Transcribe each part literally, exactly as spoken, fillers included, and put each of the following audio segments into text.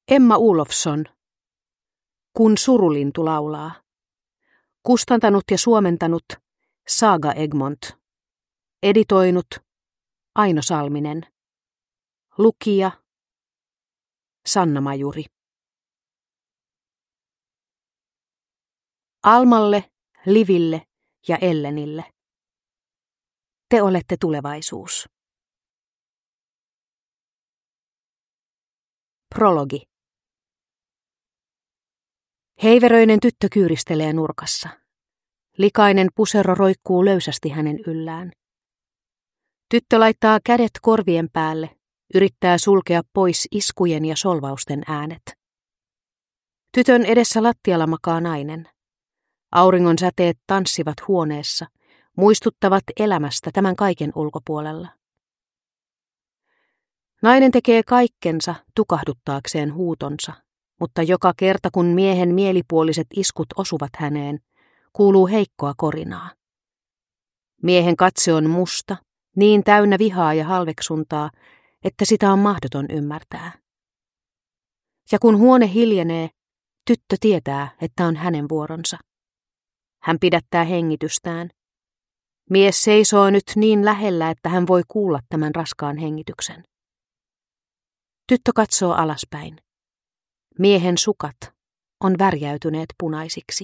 Emma Olofsson. Kun surulintu laulaa. Kustantanut ja suomentanut Saga Egmont. Editoinut Aino Salminen. Lukija Sanna Majuri. Almalle, Liville ja Ellenille. Te olette tulevaisuus. Prologi. Heiveröinen tyttö kyyristelee nurkassa. Likainen pusero roikkuu löysästi hänen yllään. Tyttö laittaa kädet korvien päälle, yrittää sulkea pois iskujen ja solvausten äänet. Tytön edessä lattialla makaa nainen. Auringon säteet tanssivat huoneessa, muistuttavat elämästä tämän kaiken ulkopuolella. Nainen tekee kaikkensa tukahduttaakseen huutonsa, mutta joka kerta kun miehen mielipuoliset iskut osuvat häneen, kuuluu heikkoa korinaa. Miehen katse on musta, niin täynnä vihaa ja halveksuntaa, että sitä on mahdoton ymmärtää. Ja kun huone hiljenee, tyttö tietää, että on hänen vuoronsa. Hän pidättää hengitystään. Mies seisoo nyt niin lähellä, että hän voi kuulla tämän raskaan hengityksen. Tyttö katsoo alaspäin. Miehen sukat on värjäytyneet punaisiksi.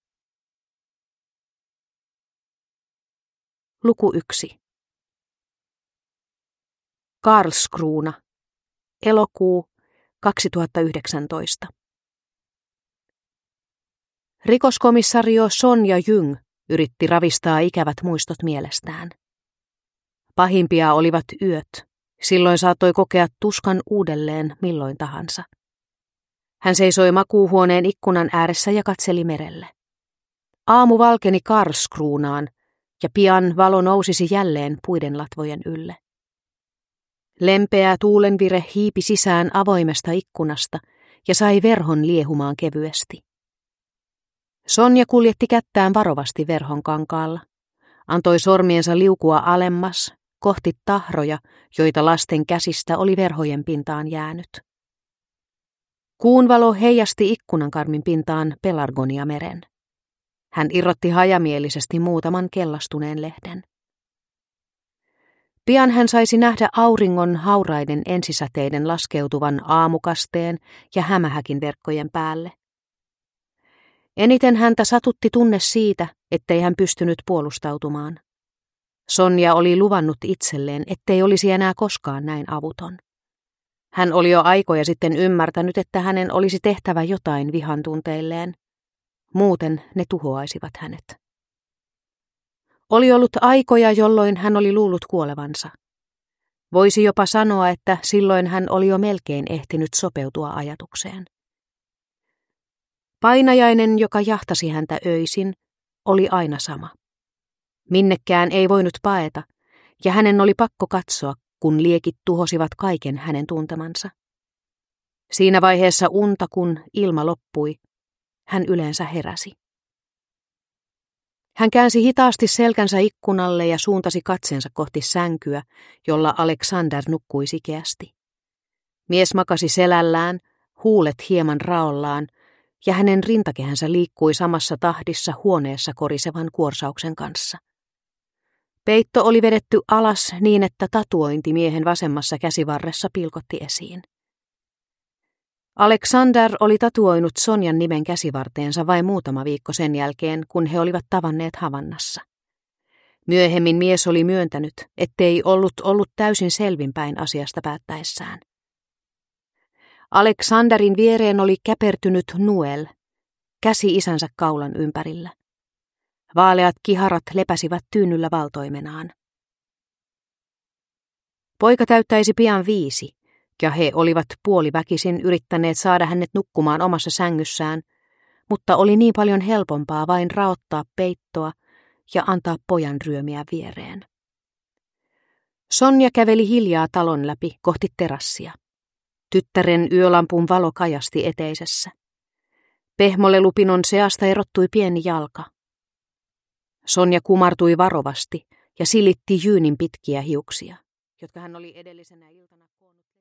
Luku yksi. Karlskrona. Elokuu kaksituhattayhdeksäntoista. Rikoskomissario Sonja Jung yritti ravistaa ikävät muistot mielestään. Pahimpia olivat yöt. Silloin saattoi kokea tuskan uudelleen milloin tahansa. Hän seisoi makuuhuoneen ikkunan ääressä ja katseli merelle. Aamu valkeni Karlskronaan ja pian valo nousisi jälleen puiden latvojen ylle. Lempeä tuulenvire hiipi sisään avoimesta ikkunasta ja sai verhon liehumaan kevyesti. Sonja kuljetti kättään varovasti verhon kankaalla. Antoi sormiensa liukua alemmas, kohti tahroja, joita lasten käsistä oli verhojen pintaan jäänyt. Kuun valo heijasti ikkunankarmin pintaan Pelargoniameren. Hän irrotti hajamielisesti muutaman kellastuneen lehden. Pian hän saisi nähdä auringon hauraiden ensisäteiden laskeutuvan aamukasteen ja hämähäkin verkkojen päälle. Eniten häntä satutti tunne siitä, ettei hän pystynyt puolustautumaan. Sonja oli luvannut itselleen, ettei olisi enää koskaan näin avuton. Hän oli jo aikoja sitten ymmärtänyt, että hänen olisi tehtävä jotain vihan tunteilleen. Muuten ne tuhoaisivat hänet. Oli ollut aikoja, jolloin hän oli luullut kuolevansa. Voisi jopa sanoa, että silloin hän oli jo melkein ehtinyt sopeutua ajatukseen. Painajainen, joka jahtasi häntä öisin, oli aina sama. Minnekään ei voinut paeta, ja hänen oli pakko katsoa, kun liekit tuhosivat kaiken hänen tuntemansa. Siinä vaiheessa unta, kun ilma loppui, hän yleensä heräsi. Hän käänsi hitaasti selkänsä ikkunalle ja suuntasi katsensa kohti sänkyä, jolla Alexander nukkui sikeästi. Mies makasi selällään, huulet hieman raollaan, ja hänen rintakehänsä liikkui samassa tahdissa huoneessa korisevan kuorsauksen kanssa. Peitto oli vedetty alas niin, että tatuointi miehen vasemmassa käsivarressa pilkotti esiin. Alexander oli tatuoinut Sonjan nimen käsivarteensa vain muutama viikko sen jälkeen, kun he olivat tavanneet Havannassa. Myöhemmin mies oli myöntänyt, ettei ollut ollut täysin selvinpäin asiasta päättäessään. Alexanderin viereen oli käpertynyt Noel, käsi isänsä kaulan ympärillä. Vaaleat kiharat lepäsivät tyynnyllä valtoimenaan. Poika täyttäisi pian viisi, ja he olivat puoliväkisin yrittäneet saada hänet nukkumaan omassa sängyssään, mutta oli niin paljon helpompaa vain raottaa peittoa ja antaa pojan ryömiä viereen. Sonja käveli hiljaa talon läpi kohti terassia. Tyttären yölampun valo kajasti eteisessä. Pehmolelupinon seasta erottui pieni jalka. Sonja kumartui varovasti ja silitti Jyynin pitkiä hiuksia, jotka hän oli edellisenä iltana koonnut.